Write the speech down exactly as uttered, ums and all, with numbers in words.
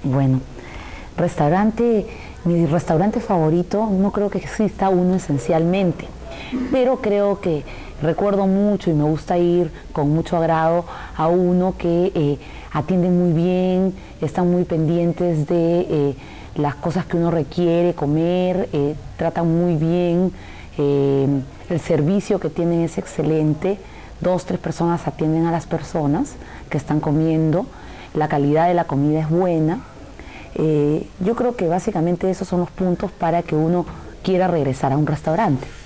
Bueno, restaurante, mi restaurante favorito, no creo que exista uno esencialmente, pero creo que recuerdo mucho y me gusta ir con mucho agrado a uno que eh, atienden muy bien, están muy pendientes de eh, las cosas que uno requiere comer, eh, tratan muy bien, eh, el servicio que tienen es excelente, dos, tres personas atienden a las personas que están comiendo, la calidad de la comida es buena. Eh, yo creo que básicamente esos son los puntos para que uno quiera regresar a un restaurante.